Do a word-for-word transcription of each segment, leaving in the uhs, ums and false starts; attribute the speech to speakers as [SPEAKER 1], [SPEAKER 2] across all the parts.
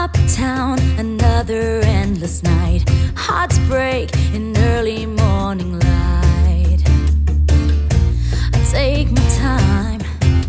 [SPEAKER 1] Uptown, another endless night. Hearts break in early morning light. I take my time.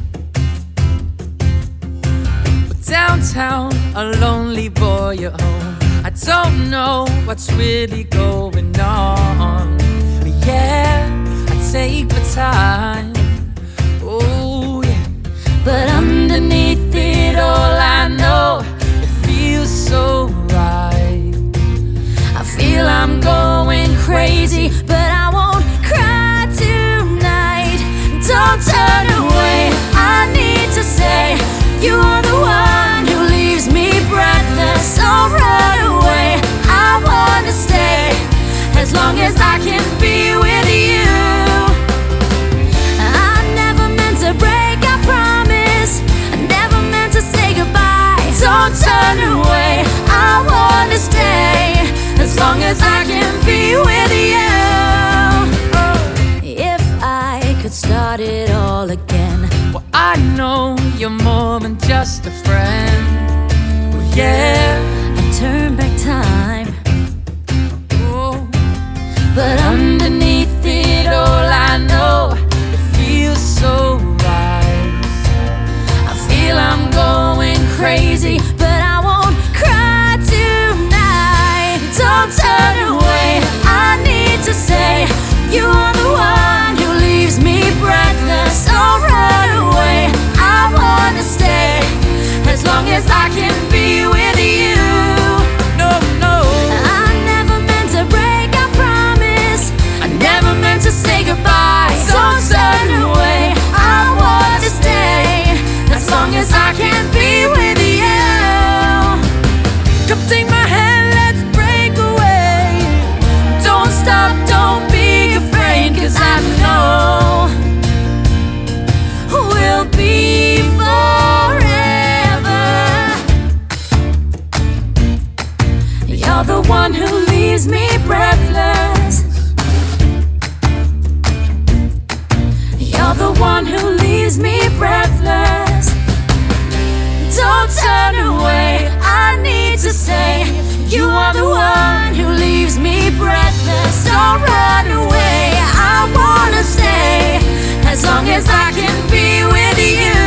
[SPEAKER 2] Downtown, a lonely boy at home. I don't know what's really going on. But yeah, I take my time. Oh yeah.
[SPEAKER 1] But underneath it all, I know
[SPEAKER 2] it feels so right.
[SPEAKER 1] I feel I'm going crazy, but I won't cry tonight. Don't turn away, I need to say you are the one who leaves me breathless. Don't run away, I wanna stay as long as I can be with you. I never meant to break, I promise. I never meant to say goodbye. Don't turn away, I wanna stay as long as I can be with you. If I could start it all again,
[SPEAKER 2] well, I know you're more than just a friend. Well, yeah,
[SPEAKER 1] I'd turn back time.
[SPEAKER 2] oh.
[SPEAKER 1] But underneath it all, I know
[SPEAKER 2] it feels so right.
[SPEAKER 1] I feel I'm going crazy, but I won't cry tonight. Don't turn away, I need to say you are the one who leaves me breathless. Don't run away, I wanna stay as long as I can be with you.
[SPEAKER 2] No, no,
[SPEAKER 1] I never meant to break, I promise. I never meant to say goodbye. Don't turn away, I wanna stay as long as I can be with you.
[SPEAKER 2] come take my hand, let's break away.
[SPEAKER 1] Don't stop, don't be afraid, 'cause I know we'll be forever. You're the one who leaves me breathless. You're the one who leaves me breathless. Don't turn away, I need to say you are the one who leaves me breathless. Don't run away, I wanna stay as long as I can be with you.